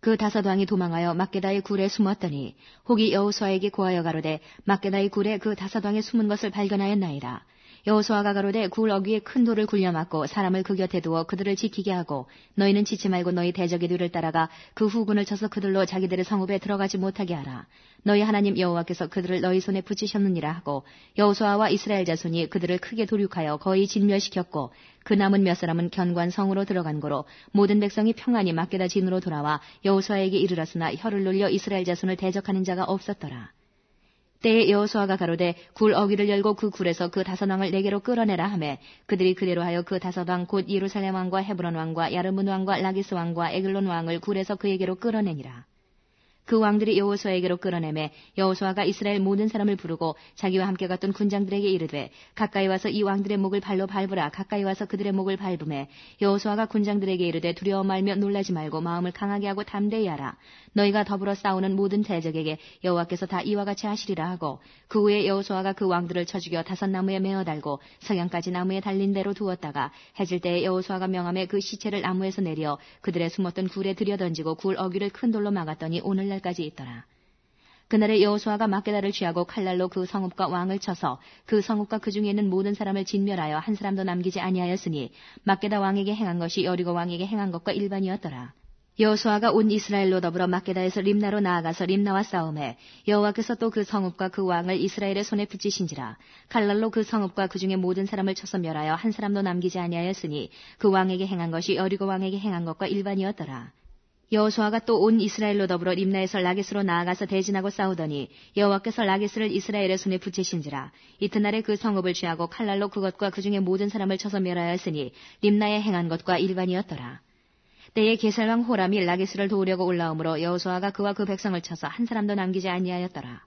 그 다섯 왕이 도망하여 막게다의 굴에 숨었더니 혹이 여호수아에게 고하여 가로되 막게다의 굴에 그 다섯 왕이 숨은 것을 발견하였나이다. 여호수아가 가로되 굴 어귀에 큰 돌을 굴려 막고 사람을 그 곁에 두어 그들을 지키게 하고 너희는 지치 말고 너희 대적의 뒤를 따라가 그 후군을 쳐서 그들로 자기들의 성읍에 들어가지 못하게 하라. 너희 하나님 여호와께서 그들을 너희 손에 붙이셨느니라 하고 여호수아와 이스라엘 자손이 그들을 크게 도륙하여 거의 진멸시켰고 그 남은 몇 사람은 견고한 성으로 들어간 고로 모든 백성이 평안히 막게다 진으로 돌아와 여호수아에게 이르렀으나 혀를 놀려 이스라엘 자손을 대적하는 자가 없었더라. 때에 여호수아가 가로되 굴 어귀를 열고 그 굴에서 그 다섯 왕을 내게로 끌어내라 하매 그들이 그대로 하여 그 다섯 왕 곧 예루살렘 왕과 헤브론 왕과 야르문 왕과 라기스 왕과 에글론 왕을 굴에서 그에게로 끌어내니라. 그 왕들이 여호수아에게로 끌어내매 여호수아가 이스라엘 모든 사람을 부르고 자기와 함께 갔던 군장들에게 이르되 가까이 와서 이 왕들의 목을 발로 밟으라. 가까이 와서 그들의 목을 밟으매 여호수아가 군장들에게 이르되 두려워 말며 놀라지 말고 마음을 강하게 하고 담대히 하라. 너희가 더불어 싸우는 모든 대적에게 여호와께서 다 이와 같이 하시리라 하고 그 후에 여호수아가 그 왕들을 쳐 죽여 다섯 나무에 메어 달고 석양까지 나무에 달린 대로 두었다가 해질 때에 여호수아가 명함에 그 시체를 나무에서 내려 그들의 숨었던 굴에 들여던지고 굴 어귀를 큰 돌로 막았더니 오늘날까지 있더라. 그날에 여호수아가 막게다를 취하고 칼날로 그 성읍과 왕을 쳐서 그 성읍과 그 중에 있는 모든 사람을 진멸하여 한 사람도 남기지 아니하였으니 막게다 왕에게 행한 것이 여리고 왕에게 행한 것과 일반이었더라. 여호수아가 온 이스라엘로 더불어 막게다에서 림나로 나아가서 림나와 싸움해 여호와께서 또 그 성읍과 그 왕을 이스라엘의 손에 붙이신지라. 칼날로 그 성읍과 그 중에 모든 사람을 쳐서 멸하여 한 사람도 남기지 아니하였으니 그 왕에게 행한 것이 여리고 왕에게 행한 것과 일반이었더라. 여호수아가 또 온 이스라엘로 더불어 림나에서 라게스로 나아가서 대진하고 싸우더니 여호와께서 라게스를 이스라엘의 손에 붙이신지라. 이튿날에 그 성읍을 취하고 칼날로 그것과 그 중에 모든 사람을 쳐서 멸하였으니 림나에 행한 것과 일반이었더라. 때에 게살왕 호람이 라게스를 도우려고 올라오므로 여호수아가 그와 그 백성을 쳐서 한 사람도 남기지 아니하였더라.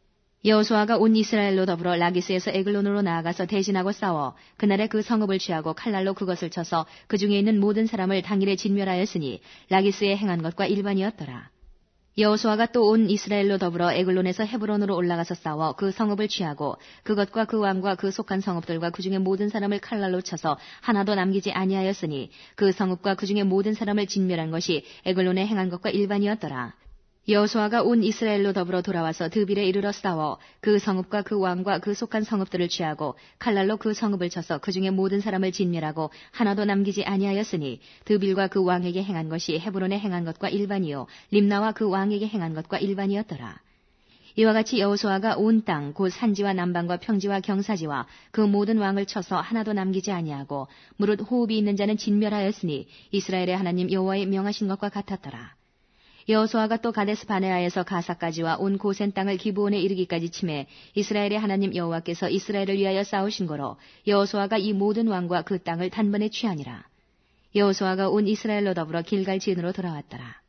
여호수아가 온 이스라엘로 더불어 라기스에서 에글론으로 나아가서 대진하고 싸워 그날에 그 성읍을 취하고 칼날로 그것을 쳐서 그 중에 있는 모든 사람을 당일에 진멸하였으니 라기스에 행한 것과 일반이었더라. 여호수아가 또 온 이스라엘로 더불어 에글론에서 헤브론으로 올라가서 싸워 그 성읍을 취하고 그것과 그 왕과 그 속한 성읍들과 그 중에 모든 사람을 칼날로 쳐서 하나도 남기지 아니하였으니 그 성읍과 그 중에 모든 사람을 진멸한 것이 에글론에 행한 것과 일반이었더라. 여호수아가 온 이스라엘로 더불어 돌아와서 드빌에 이르러 싸워 그 성읍과 그 왕과 그 속한 성읍들을 취하고 칼날로 그 성읍을 쳐서 그 중에 모든 사람을 진멸하고 하나도 남기지 아니하였으니 드빌과 그 왕에게 행한 것이 헤브론에 행한 것과 일반이요 림나와 그 왕에게 행한 것과 일반이었더라. 이와 같이 여호수아가 온 땅 곧 산지와 남방과 평지와 경사지와 그 모든 왕을 쳐서 하나도 남기지 아니하고 무릇 호흡이 있는 자는 진멸하였으니 이스라엘의 하나님 여호와의 명하신 것과 같았더라. 여호수아가 또 가데스 바네아에서 가사까지와 온 고센 땅을 기브온에 이르기까지 치매 이스라엘의 하나님 여호와께서 이스라엘을 위하여 싸우신 거로 여호수아가 이 모든 왕과 그 땅을 단번에 취하니라. 여호수아가 온 이스라엘로 더불어 길갈 지은으로 돌아왔더라.